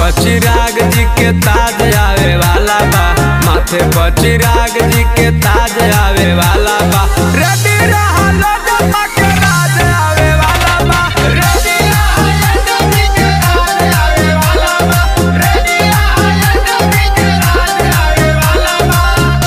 पर चिराग जी के ताज आवे वाला बा, माथे पर चिराग जी के ताज आवे वाला बा। रेडी रहलो जब के राज आवे वाला बा, रेडी रहलो जब के राज आवे वाला बा, रेडी रहलो जब के राज आवे वाला बा।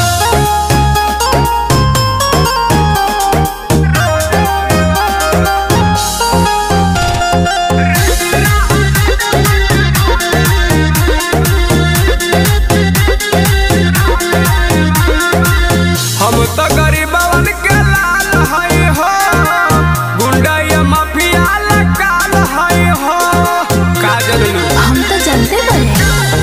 हम तो गरीबवन के लाल हई हो, गुंडा या माफिया लकाल हई हो। का जनलू हम तो जानते बने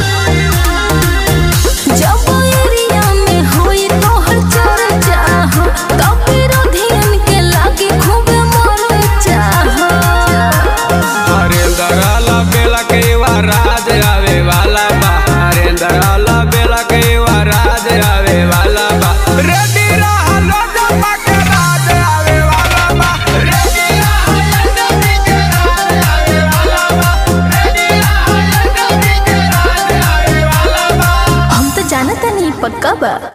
जब एरिया में होई तोहर चर्चा हो, तब विरोधियन के लागे खूब मर चाहो। अरे दराला बेला के राज आवे वाला बा, अरे दराला बेला के राज आवे वाला बा। रेडी रहलो जब के राज आवे वाला बा, रेडी रहलो जब के राज आवे वाला बा, रेडी रहलो जब के राज आवे वाला बा। हम तो जानत नहीं पक्का बा।